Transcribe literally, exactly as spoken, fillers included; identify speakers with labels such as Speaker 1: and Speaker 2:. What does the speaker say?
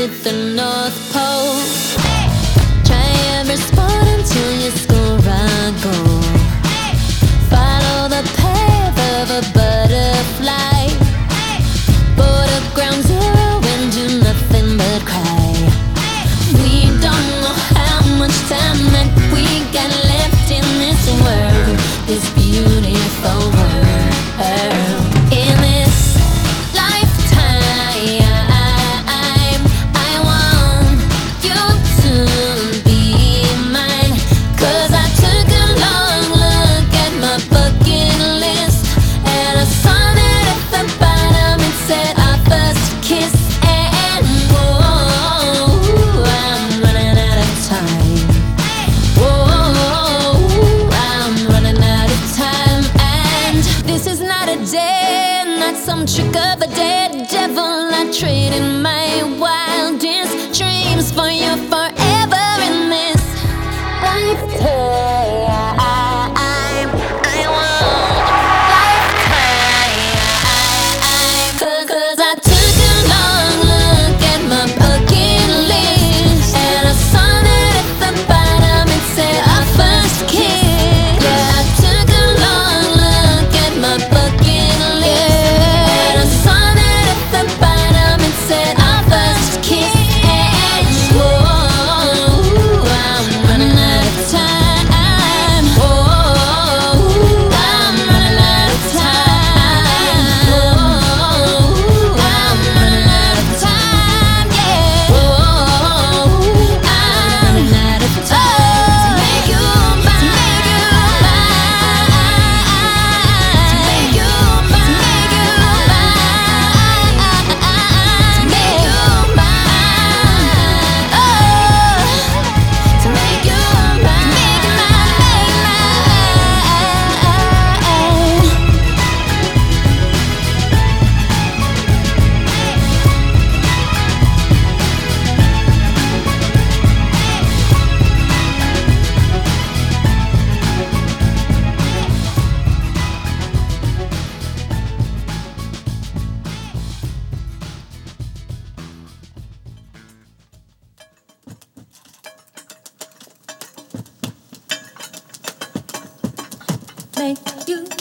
Speaker 1: with the North Pole. Try every sport until you score a goal. Follow the path of a butterfly. Board up ground zero and do nothing but cry. We don't know how much time that we got left in this world, this beautiful world. In this lifetime, I want you to be mine. 'Cause I took a long look at my bucket list, and I saw that at the bottom it said our first kiss. And whoa, I'm running out of time. Whoa, I'm running out of time. And this is not a day, not some trick of a dead devil. I traded my wildest dreams for your forever in this lifetime. I want lifetime. 'Cause I took a long look at my bucket list, and I saw that at the bottom it said our first kiss. Yeah, I took a long look at my bucket list, and I saw that at the bottom it said our first kiss. And whoa, I'm running out of time. Whoa, I'm running out of time. Whoa, I'm running out of time. Yeah. Whoa, I'm running out of time to make you mine. To make you mine. To make you mine. To make you mine. Oh, to make you mine. Make you make you